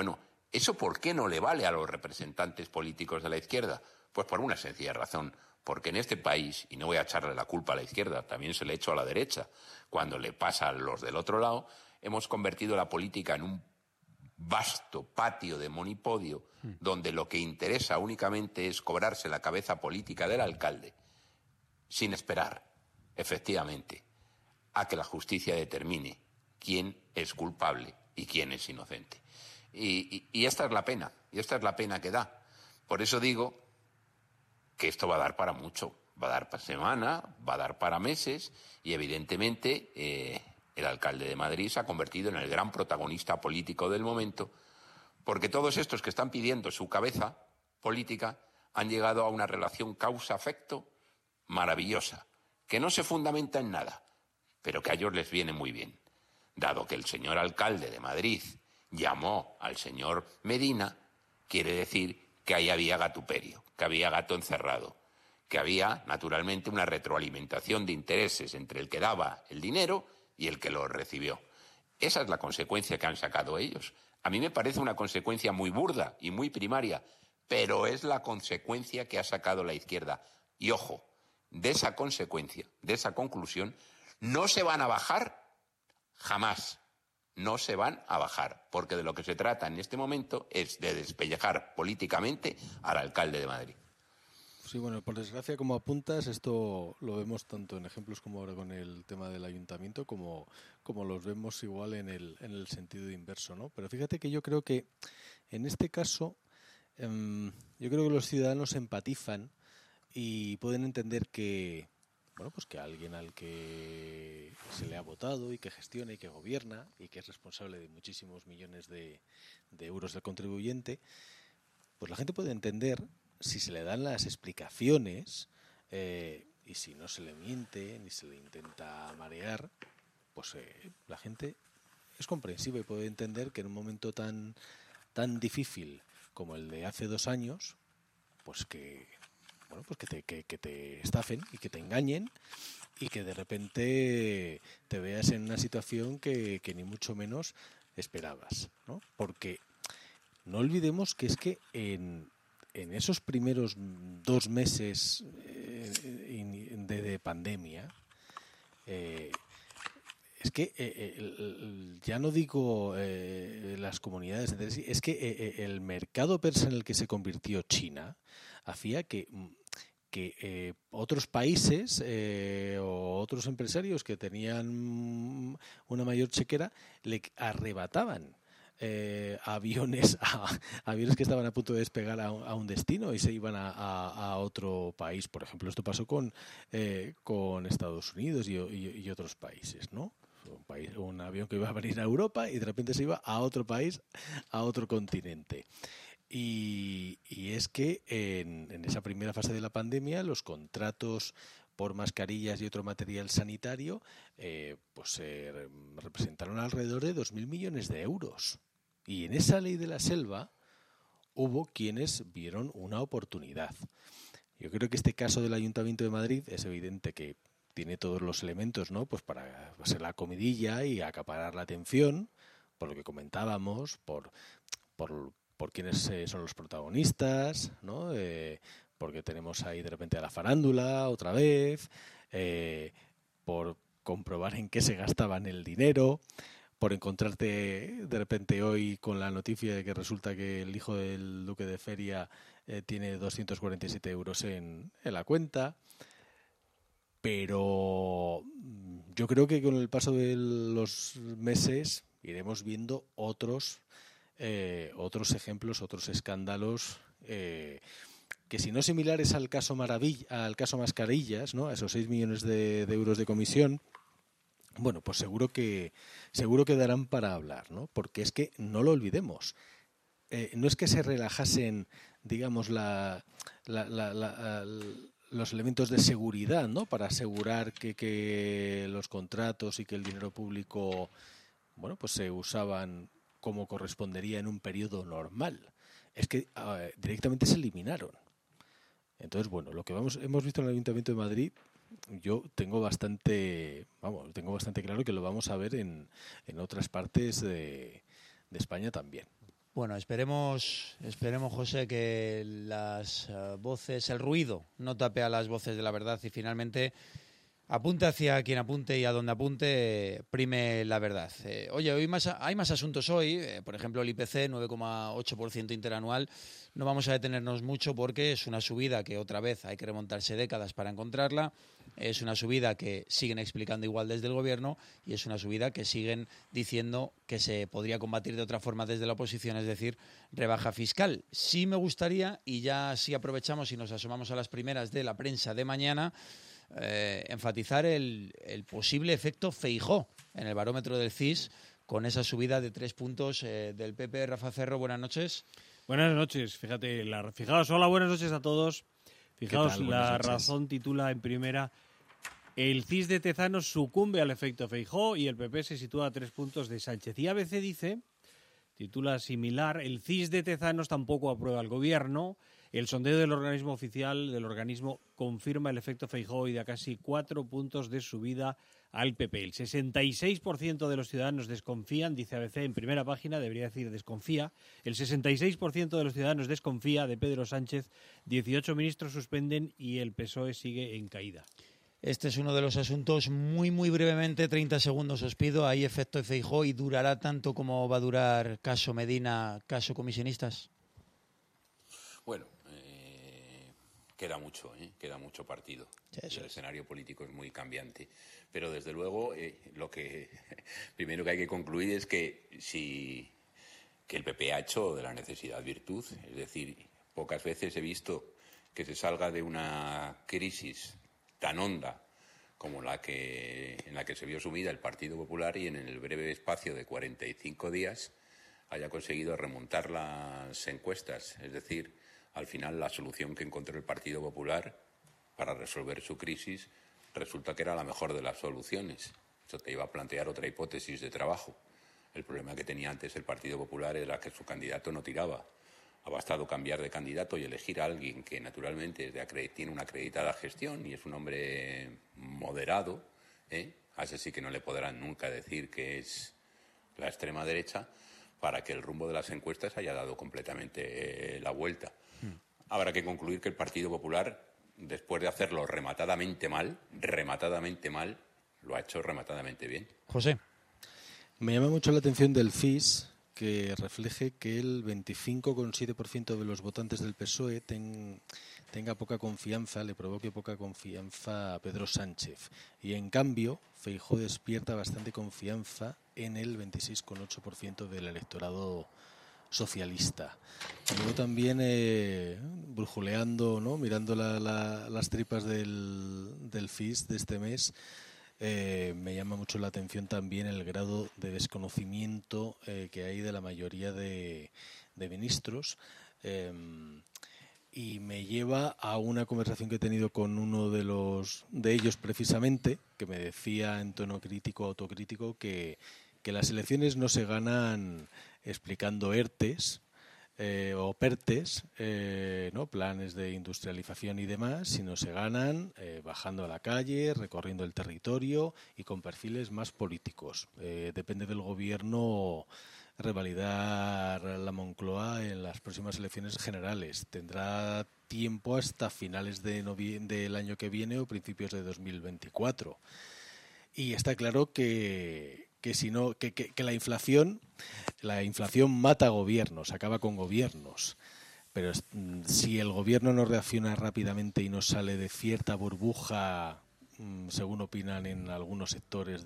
¿Eso por qué no le vale a los representantes políticos de la izquierda? Pues por una sencilla razón. Porque en este país, y no voy a echarle la culpa a la izquierda, también se le echo a la derecha, cuando le pasa a los del otro lado, hemos convertido la política en un vasto patio de monipodio donde lo que interesa únicamente es cobrarse la cabeza política del alcalde, sin esperar, efectivamente, a que la justicia determine quién es culpable y quién es inocente. Y esta es la pena, que da. Por eso digo que esto va a dar para mucho, va a dar para semana, va a dar para meses y evidentemente el alcalde de Madrid se ha convertido en el gran protagonista político del momento, porque todos estos que están pidiendo su cabeza política han llegado a una relación causa-efecto maravillosa, que no se fundamenta en nada, pero que a ellos les viene muy bien, dado que el señor alcalde de Madrid llamó al señor Medina, quiere decir que ahí había gatuperio, que había gato encerrado, que había, naturalmente, una retroalimentación de intereses entre el que daba el dinero y el que lo recibió. Esa es la consecuencia que han sacado ellos. A mí me parece una consecuencia muy burda y muy primaria, pero es la consecuencia que ha sacado la izquierda. Y ojo, de esa consecuencia, de esa conclusión, no se van a bajar jamás. No se van a bajar, porque de lo que se trata en este momento es de despellejar políticamente al alcalde de Madrid. Sí, bueno, por desgracia, como apuntas, esto lo vemos tanto en ejemplos como ahora con el tema del ayuntamiento, como los vemos igual en el sentido inverso, ¿no? Pero fíjate que yo creo que en este caso, yo creo que los ciudadanos empatizan y pueden entender que, bueno, pues que alguien al que se le ha votado y que gestiona y que gobierna y que es responsable de muchísimos millones de euros del contribuyente, pues la gente puede entender si se le dan las explicaciones y si no se le miente ni se le intenta marear, pues la gente es comprensiva y puede entender que en un momento tan difícil como el de hace 2 años, pues que te estafen y que te engañen y que de repente te veas en una situación que ni mucho menos esperabas, ¿no? Porque no olvidemos que es que en esos primeros 2 meses de pandemia, es que ya no digo las comunidades, es que el mercado persa en el que se convirtió China hacía que otros países o otros empresarios que tenían una mayor chequera le arrebataban aviones que estaban a punto de despegar a un destino y se iban a otro país. Por ejemplo, esto pasó con Estados Unidos y otros países, ¿no? Un avión que iba a venir a Europa y de repente se iba a otro país, a otro continente. Y es que en esa primera fase de la pandemia los contratos por mascarillas y otro material sanitario pues representaron alrededor de 2.000 millones de euros. Y en esa ley de la selva hubo quienes vieron una oportunidad. Yo creo que este caso del Ayuntamiento de Madrid es evidente que tiene todos los elementos, ¿no? Pues para hacer la comidilla y acaparar la atención, por lo que comentábamos, por quiénes son los protagonistas, ¿no? Porque tenemos ahí de repente a la farándula otra vez, por comprobar en qué se gastaban el dinero, por encontrarte de repente hoy con la noticia de que resulta que el hijo del duque de Feria tiene 247 euros en la cuenta. Pero yo creo que con el paso de los meses iremos viendo otros ejemplos, otros escándalos que si no similares al caso Mascarillas, ¿no? A esos 6 millones de euros de comisión, bueno, pues seguro que darán para hablar, ¿no? Porque es que no lo olvidemos. No es que se relajasen, digamos, los elementos de seguridad, ¿no? Para asegurar que los contratos y que el dinero público, bueno, pues se usaban como correspondería en un periodo normal. Es que directamente se eliminaron. Entonces, bueno, lo que hemos visto en el Ayuntamiento de Madrid, yo tengo bastante claro que lo vamos a ver en otras partes de España también. Bueno, esperemos, José, que las voces, el ruido, no tape a las voces de la verdad y finalmente apunte hacia quien apunte y a donde apunte prime la verdad. Oye, hay más asuntos hoy, por ejemplo el IPC, 9,8% interanual. No vamos a detenernos mucho porque es una subida que otra vez hay que remontarse décadas para encontrarla. Es una subida que siguen explicando igual desde el gobierno y es una subida que siguen diciendo que se podría combatir de otra forma desde la oposición, es decir, rebaja fiscal. Sí me gustaría, y ya sí aprovechamos y nos asomamos a las primeras de la prensa de mañana, enfatizar el posible efecto Feijóo en el barómetro del CIS con esa subida de 3 puntos del PP. Rafa Cerro, buenas noches. Buenas noches, fijaos, hola, buenas noches a todos. Fijaos, La Razón titula en primera: el CIS de Tezanos sucumbe al efecto Feijóo y el PP se sitúa a 3 puntos de Sánchez. Y ABC dice, titula similar, el CIS de Tezanos tampoco aprueba al gobierno. El sondeo del organismo oficial del organismo confirma el efecto Feijóo y da casi 4 puntos de subida al PP. El 66% de los ciudadanos desconfían, dice ABC en primera página, debería decir desconfía. El 66% de los ciudadanos desconfía de Pedro Sánchez, 18 ministros suspenden y el PSOE sigue en caída. Este es uno de los asuntos, muy brevemente, 30 segundos os pido. ¿Hay efecto Feijóo y durará tanto como va a durar caso Medina, caso comisionistas? Bueno, queda mucho partido. El escenario político es muy cambiante. Pero desde luego lo que primero que hay que concluir es que el PP ha hecho de la necesidad virtud. Es decir, pocas veces he visto que se salga de una crisis tan honda como en la que se vio sumida el Partido Popular y en el breve espacio de 45 días haya conseguido remontar las encuestas. Es decir, al final la solución que encontró el Partido Popular para resolver su crisis resulta que era la mejor de las soluciones. Eso te iba a plantear otra hipótesis de trabajo. El problema que tenía antes el Partido Popular era que su candidato no tiraba. Ha bastado cambiar de candidato y elegir a alguien que naturalmente tiene una acreditada gestión y es un hombre moderado, a ese sí que no le podrán nunca decir que es la extrema derecha, para que el rumbo de las encuestas haya dado completamente la vuelta. Habrá que concluir que el Partido Popular, después de hacerlo rematadamente mal, lo ha hecho rematadamente bien. José. Me llama mucho la atención del FIS que refleje que el 25,7% de los votantes del PSOE tenga poca confianza, le provoque poca confianza a Pedro Sánchez. Y en cambio, Feijóo despierta bastante confianza en el 26,8% del electorado socialista. Luego también, brujuleando, ¿no?, mirando las tripas del FIS de este mes, me llama mucho la atención también el grado de desconocimiento que hay de la mayoría de ministros. Y me lleva a una conversación que he tenido con uno de ellos precisamente, que me decía en tono crítico, autocrítico, que las elecciones no se ganan explicando ERTES o PERTES, ¿no?, planes de industrialización y demás, sino se ganan bajando a la calle, recorriendo el territorio y con perfiles más políticos. Depende del gobierno revalidar la Moncloa en las próximas elecciones generales. Tendrá tiempo hasta finales del año que viene o principios de 2024. Y está claro que la inflación mata gobiernos, acaba con gobiernos. Pero si el gobierno no reacciona rápidamente y no sale de cierta burbuja, según opinan en algunos sectores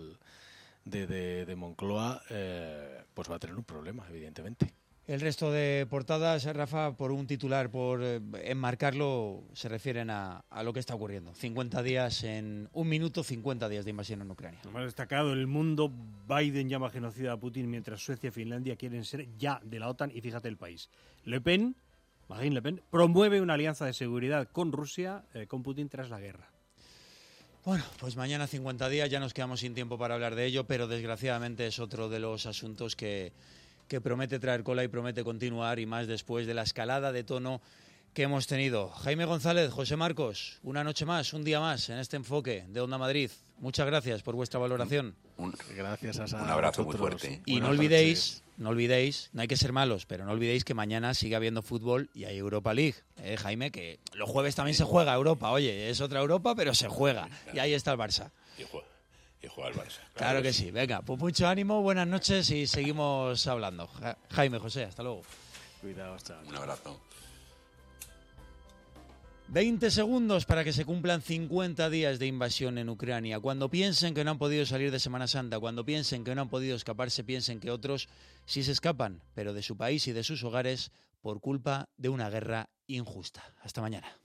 de Moncloa, pues va a tener un problema, evidentemente. El resto de portadas, Rafa, por un titular, por enmarcarlo, se refieren a lo que está ocurriendo. 50 días en un minuto, 50 días de invasión en Ucrania. Lo más destacado, el mundo, Biden llama genocida a Putin mientras Suecia y Finlandia quieren ser ya de la OTAN y fíjate el país. Marine Le Pen, promueve una alianza de seguridad con Rusia, con Putin tras la guerra. Bueno, pues mañana 50 días, ya nos quedamos sin tiempo para hablar de ello, pero desgraciadamente es otro de los asuntos que promete traer cola y promete continuar, y más después de la escalada de tono que hemos tenido. Jaime González, José Marcos, una noche más, un día más en este enfoque de Onda Madrid. Muchas gracias por vuestra valoración. Gracias a un abrazo muy vosotros. fuerte. Y no olvidéis, no hay que ser malos, pero no olvidéis que mañana sigue habiendo fútbol y hay Europa League. Jaime, que los jueves también se juega Europa. Oye, es otra Europa, pero se juega. Y ahí está el Barça. Y juega el Barça. Claro que sí. Venga, pues mucho ánimo, buenas noches y seguimos hablando. Jaime, José, hasta luego. Cuidaos, chao. Un abrazo. 20 segundos para que se cumplan 50 días de invasión en Ucrania. Cuando piensen que no han podido salir de Semana Santa, cuando piensen que no han podido escaparse, piensen que otros sí se escapan, pero de su país y de sus hogares por culpa de una guerra injusta. Hasta mañana.